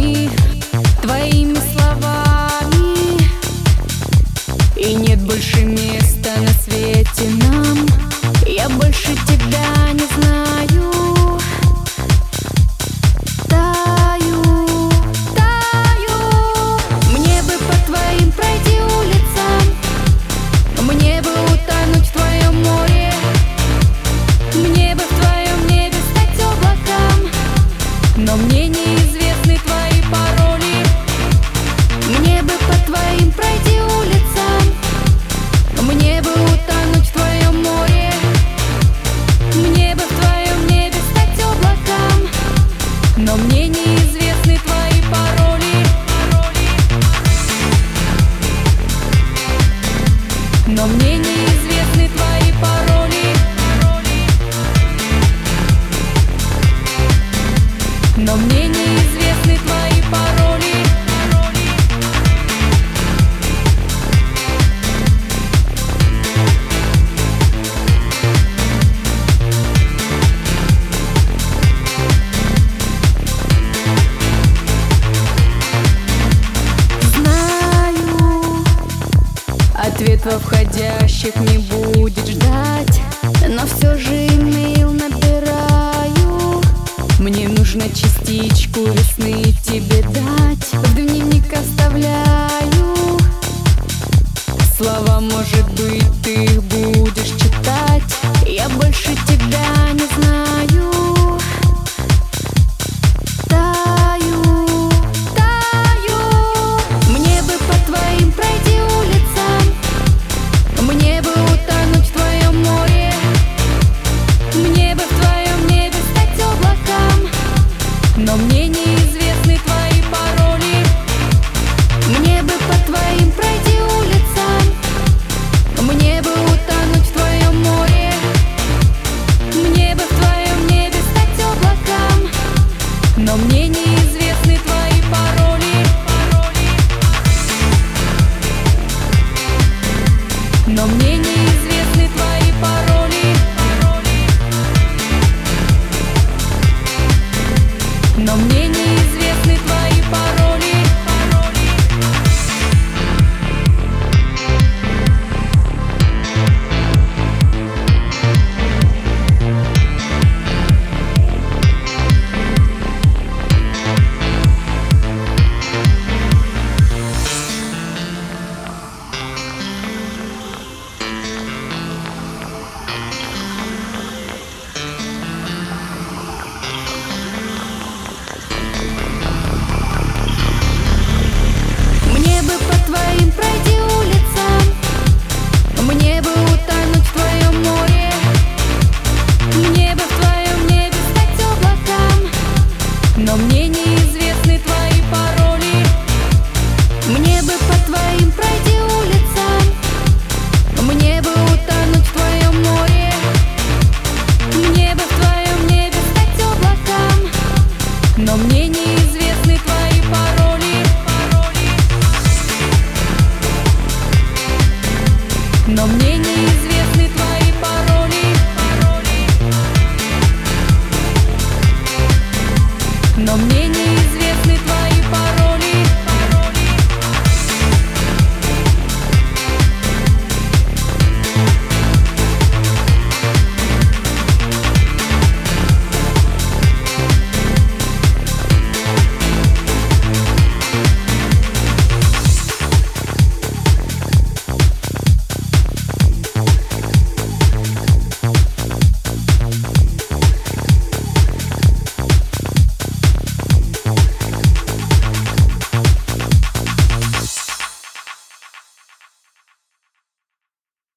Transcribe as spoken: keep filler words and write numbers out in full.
глазами, твоими словами. И нет больше места на свете нам. Я больше тебя не знаю. Таю, таю. Мне бы по твоим пройти улицам, мне бы утонуть в твоем море, мне бы в твоем небе стать облаком. Но мне неизвестны твои пароли. Мне бы по твоим пройти улицам, мне бы утонуть в твоем море, мне бы в твоем небе стать облаком. Но мне неизвестны твои пароли. Но мне неизвестны твои пароли. Но мне неизвестны твои пароли. Ответ во входящих не будет ждать, но все же имейл набираю. Мне нужно частичку весны